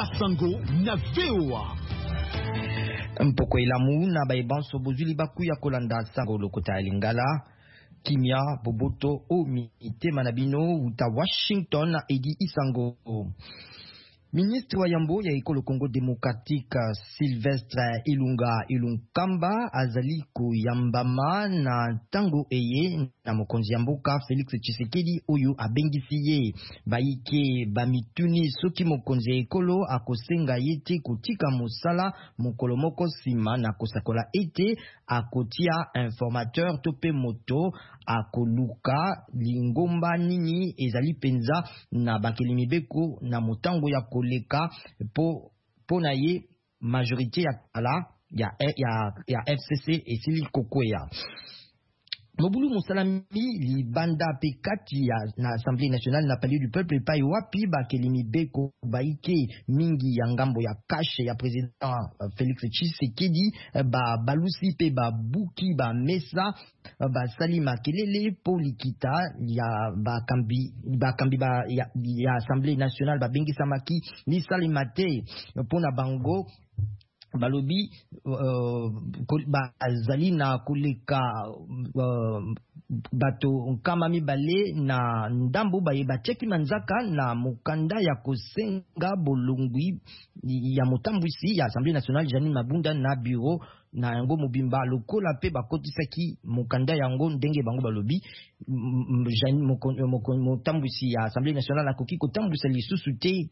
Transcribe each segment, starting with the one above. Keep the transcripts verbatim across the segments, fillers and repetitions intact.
Sango na V O A. Mpoko ilamu na baibanso bozuli baku ya kolanda sango lokota lingala. Kimia Boboto Omi Tema Nabino uta Washington na Edi Isango. Ministre wa Yambo ya Ekolo Congo Démocratique Sylvestre Ilunga Ilunkamba azaliko yambama na tango eye na mokonzi yamboka Félix Tshisekedi oyo abengisiye baike bamituni soki mokonzi ekolo akosenga yete kutika musala mokolo moko sima na kosakola ete akotia informateur tope moto akoluka lingomba nini ezali penza na bakeli mibeko na motango ya koleka po pona ye majorité ya kala ya ya ya F C C esili kokwea. Mobulu Musalami libanda pekati ya na Assemblée nationale na Palais du Peuple pa wapi bakelimi beko baike mingi ya ngambo ya kashe ya président Félix Tshisekedi ba balusi pe ba buki ba mesa ba salima kelele polikita ya ba kambi ba kambi ba ya, ya Assemblée nationale ba bengi samaki ni salimate pona bango balobi uh, bazali na kuleka uh, bato kama mibale na ndambo baye bacheki manzaka na mukanda ya kosenga bolungwi ya motambwisi ya Assemblée nationale Janine Mabunda na bureau na yango mobimba lokola pe bakotisaki mukanda yango ndenge bango balobi Janine motambwisi ya Assemblée nationale akoki kotambwisa lisusu te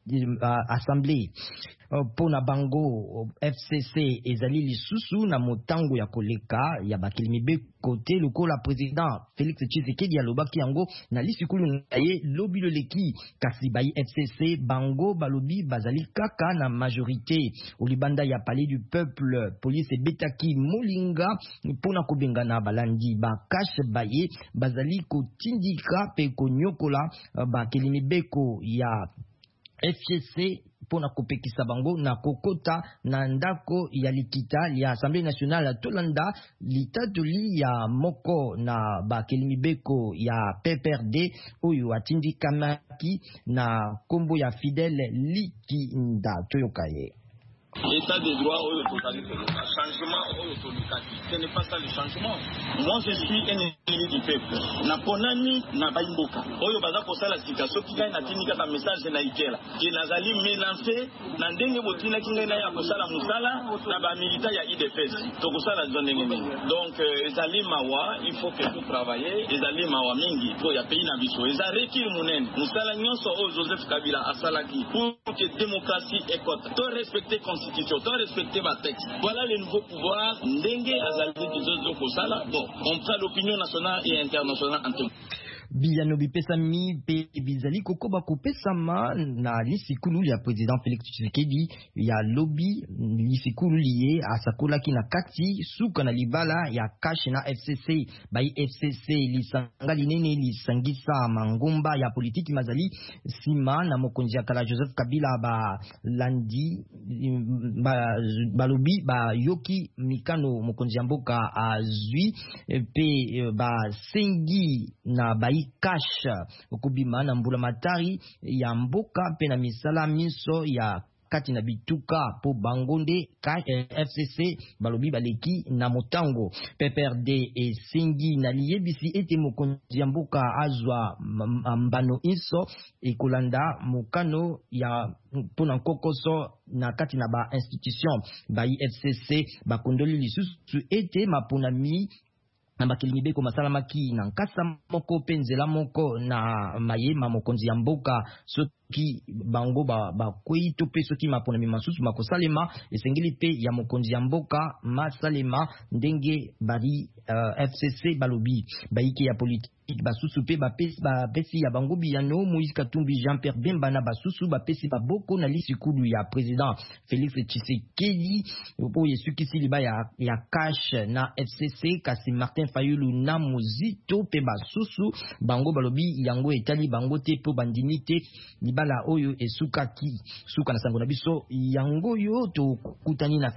Assemblée pona bango F C C ezali lisusu na motango ya koleka ya bakilimi be kote lokola président Félix Tshisekedi alobaki yango na lisikulu ngaye lobi loleki kasi bayi F C C bango balobi bazali kaka na majorité olibanda ya Palais du Peuple police betaki molinga pona kobenga na balandi ba cash baye bazali kotindika pe konyokola bakilimi beko ya F C C pona kopekisa bango na kokota na ndako ya likita ya Assemblée nationale tolanda litatoli ya moko na bakelimi beko ya P P R D oyo atindi kamaki na kombo ya Fidèle Likinda toyokaye. L'état de droit ou l'autorité, changement ou l'autorité, ce n'est pas ça le changement. Moi je suis un élu du peuple. Na ponani na baimboka. Oyo baza kosa la situation qui gagne na tinika ta message na ikela. Qui nazali menacé na ndenge botina kinga na ya kosa la musala na ba milita ya I D P S. To kosa la zone ngene. Donc ezali mawa, il faut que tout travailler. Ezali mawa mingi pour ya pays na biso. Ezareki munene. Musala nyonso o Joseph Kabila asalaki pour que démocratie écoute. To respecter constitution, to respecter ma texte. Voilà le nouveau pouvoir. Ndenge azali kizozo kosala. Bon, on prend l'opinion nationale et internationale en tout. Biyano bipesami pe bizali kokoba kopesama na lisikulu ya président Félix Tshisekedi ya lobby lisikulu liye asakola kina kati suka na libala ya kashi na F C C bai F C C lisanga linene lisangisa mangomba ya politiki mazali sima na mokonzi ya kala Joseph Kabila ba landi ba, ba lobby ba yoki mikano mokonzi ya mboka azui pe ba sengi na bai kasha okubima na mbula matari ya mboka pe na misala miso ya kati na bituka po bangonde F C C balobi baleki na motango P P R D e singi na liyebisi ete mokonzi ya mboka azwa mbano iso ekolanda mokano ya pona kokoso na kati na ba institution ba I F C C bakondoli lisusu ete mapona mi na bakilimi beko masalamaki na nkasa moko penzela moko na mayema mokonzi ya mboka soki bango ba ba kwei to pe soki mapona mi masusu makosalema esengeli pe ya mokonzi ya mboka masalema ndenge bari uh, F C C balobi baiki ya politique basusu pe bapesi bapesi ya bango biyano Moïse Katumbi Jean-Pierre Bemba na basusu bapesi baboko na lisikulu ya président Félix Tshisekedi po yesukisi liba ya ya cash na F C C kasi Martin Fayulu na Mozito pe basusu bango balobi yango etali bango te po bandini te libala oyo esukaki suka na sango na biso yango yo to kutani na